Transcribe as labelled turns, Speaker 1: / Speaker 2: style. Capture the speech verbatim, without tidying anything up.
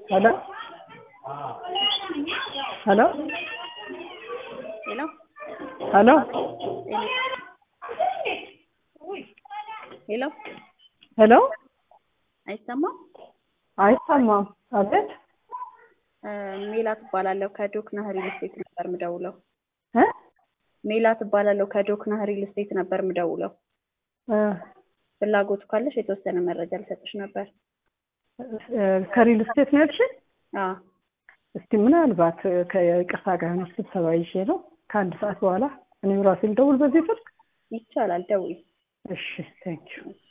Speaker 1: Hello? Hello?
Speaker 2: Hello?
Speaker 1: Hello?
Speaker 2: Hello?
Speaker 1: Hello?
Speaker 2: አይሰማም?
Speaker 1: አይሰማም። አቤት።
Speaker 2: ሜላት እባላለሁ ከዶክና ሪል ስቴት ነበር ምደውለው።
Speaker 1: እ
Speaker 2: ሜላት እባላለሁ ከዶክና ሪል ስቴት ነበር ምደውለው።
Speaker 1: እ
Speaker 2: ፍላጎቱ ካለሽ የተወሰነ መረጃ ልሰጥሽ ነበር።
Speaker 1: ከሪል ስቴት ነው ያልሽኝ?
Speaker 2: አዎ።
Speaker 1: እስቲ ምናልባት ከይቅርታ ጋር ነው ስብሰባ ይዤ ነው ከአንድ ሰዓት በኋላ እኔም ራሴ ልደውል በዚህ ስልክ?
Speaker 2: ይቻላል፣ ደውይ።
Speaker 1: እሺ፣ ቴንክ ዩ።